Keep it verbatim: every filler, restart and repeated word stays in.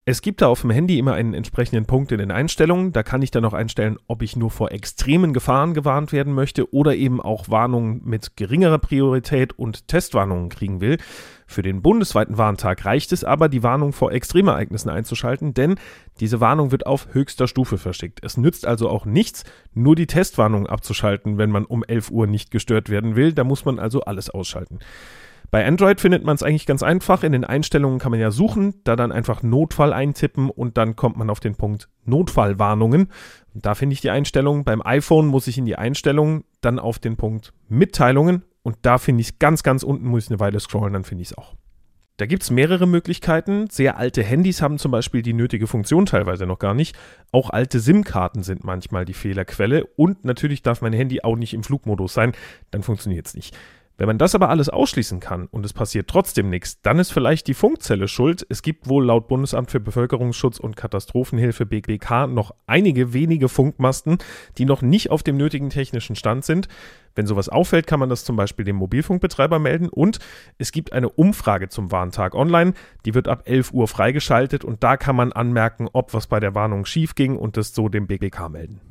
Es gibt da auf dem Handy immer einen entsprechenden Punkt in den Einstellungen. Da kann ich dann noch einstellen, ob ich nur vor extremen Gefahren gewarnt werden möchte oder eben auch Warnungen mit geringerer Priorität und Testwarnungen kriegen will. Für den bundesweiten Warntag reicht es aber, die Warnung vor Extremereignissen einzuschalten, denn diese Warnung wird auf höchster Stufe verschickt. Es nützt also auch nichts, nur die Testwarnung abzuschalten, wenn man um elf Uhr nicht gestört werden will. Da muss man also alles ausschalten. Bei Android findet man es eigentlich ganz einfach. In den Einstellungen kann man ja suchen, da dann einfach Notfall eintippen und dann kommt man auf den Punkt Notfallwarnungen. Da finde ich die Einstellungen. Beim iPhone muss ich in die Einstellungen, dann auf den Punkt Mitteilungen und da finde ich es ganz, ganz unten, muss ich eine Weile scrollen, dann finde ich es auch. Da gibt es mehrere Möglichkeiten. Sehr alte Handys haben zum Beispiel die nötige Funktion teilweise noch gar nicht. Auch alte SIM-Karten sind manchmal die Fehlerquelle und natürlich darf mein Handy auch nicht im Flugmodus sein, dann funktioniert es nicht. Wenn man das aber alles ausschließen kann und es passiert trotzdem nichts, dann ist vielleicht die Funkzelle schuld. Es gibt wohl laut Bundesamt für Bevölkerungsschutz und Katastrophenhilfe B B K noch einige wenige Funkmasten, die noch nicht auf dem nötigen technischen Stand sind. Wenn sowas auffällt, kann man das zum Beispiel dem Mobilfunkbetreiber melden und es gibt eine Umfrage zum Warntag online, die wird ab elf Uhr freigeschaltet und da kann man anmerken, ob was bei der Warnung schief ging und das so dem B B K melden.